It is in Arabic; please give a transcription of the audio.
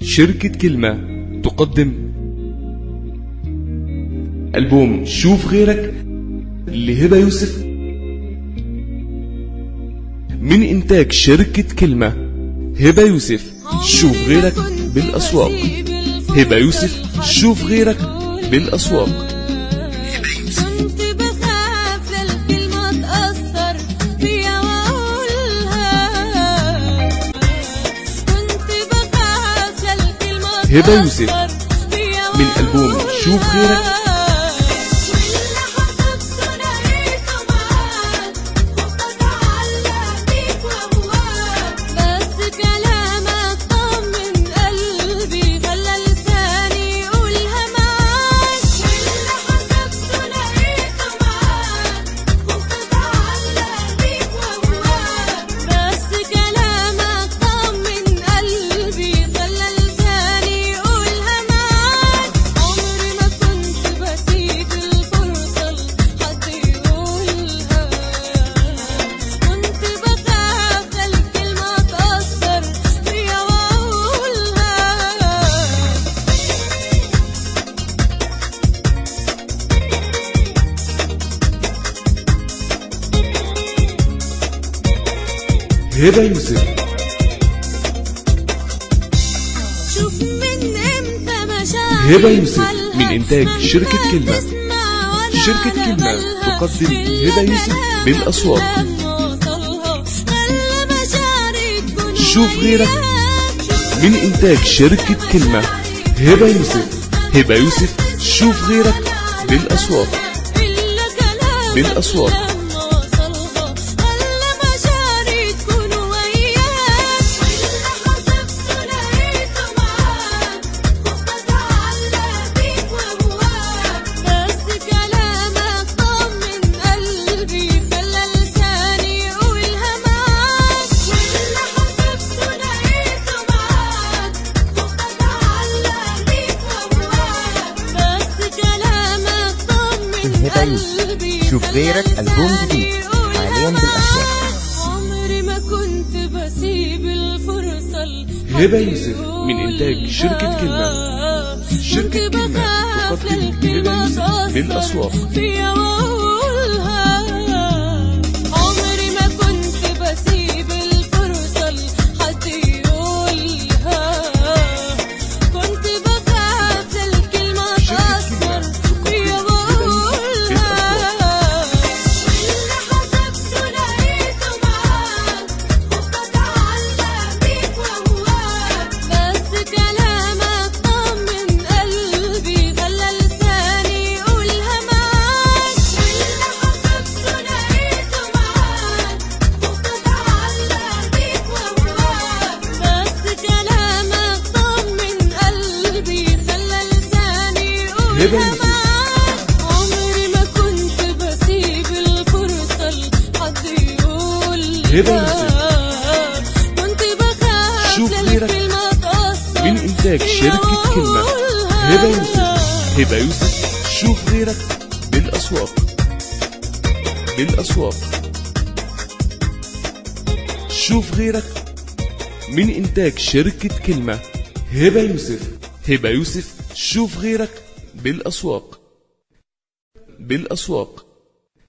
شركة كلمة تقدم ألبوم شوف غيرك لهبة يوسف من إنتاج شركة كلمة. هبة يوسف شوف غيرك بالأسواق. هبة يوسف شوف غيرك بالأسواق. هبة يوسف من ألبوم شوف غيرك. هبة يوسف هبة يوسف من إنتاج شركة كلمة. شركة كلمة تقدم هبة يوسف بالأسواق. شوف غيرك من إنتاج شركة كلمة. هبة يوسف. هبة يوسف شوف غيرك بالأسواق. بالأسواق. هبة يوسف شوف غيرك ألبوم جديد حاليا بالأسواق. عمري ما كنت بسيب الفرصة. هبة يوسف من إنتاج شركة كلمة. شركة كلمة تقدم هبة يوسف بالأسواق. هبة يوسف عمري ما كنت بسيب الفرصة لحد يقول. هبة يوسف كنت بخاف شوف غيرك من إنتاج شركة كلمة. هبة يوسف. هبة يوسف شوف غيرك بالأسواق. بالأسواق. شوف غيرك من إنتاج شركة كلمة. هبة يوسف. هبة يوسف شوف غيرك بالأسواق. بالأسواق.